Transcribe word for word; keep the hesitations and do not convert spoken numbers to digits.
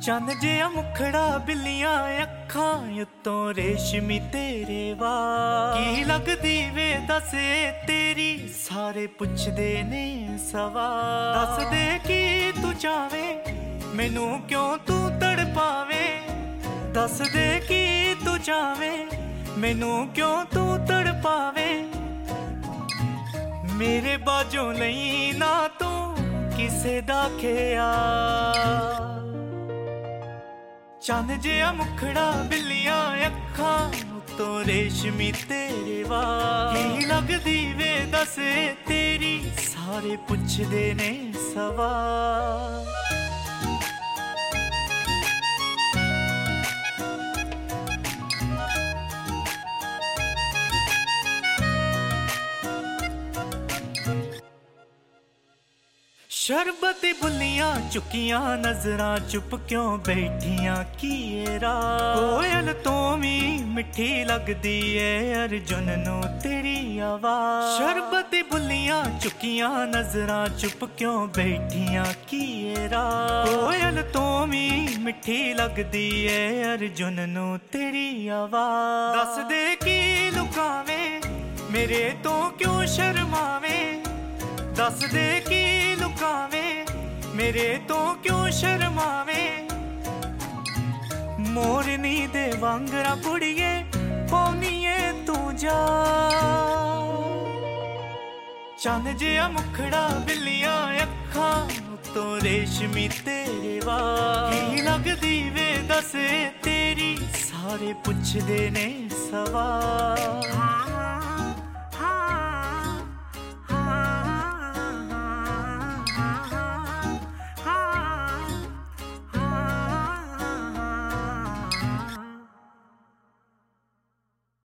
चंद जिहा मुखड़ा बिल्लियां अखां उत्तों रेशमी तेरे वाल की लगदी वे दस तेरी सारे पुछदे ने सवाल दस दे की तू चावे मैनू क्यों तू तड़पावे दस दे की तू चावे मैनू क्यों तू तड़पावे मेरे बाजों लई ना तू किसे दा खेया चंद जिहा मुखड़ा बिल्लियां अखां उत्तों रेशमी तेरे वाल की लगदी वे दस तेरी सारे पुछदे ने सवाल शरबत बुलियां चुकियां नजरां चुप क्यों बैठियां किएरा कोयल तो भी मिठी लगदी है अर्जुन नू तेरी आवाज शरबत बुलियां चुकियां नजरां चुप क्यों बैठियां किएरा कोयल तो भी मिठी लगदी है अर्जुन नू तेरी आवाज दस दे की लुकावे मेरे तो क्यों शर्मावे दस दे की लुकावे मेरे तो क्यों शर्मावे मोरनी दे वांगरा कुड़िए पौनीए तू जा चंद जिहा मुखड़ा बिल्लियां अखां उत्तों रेशमी तेरे वाल की लगदी वे दस तेरी सारे पुछदे ने सवाल।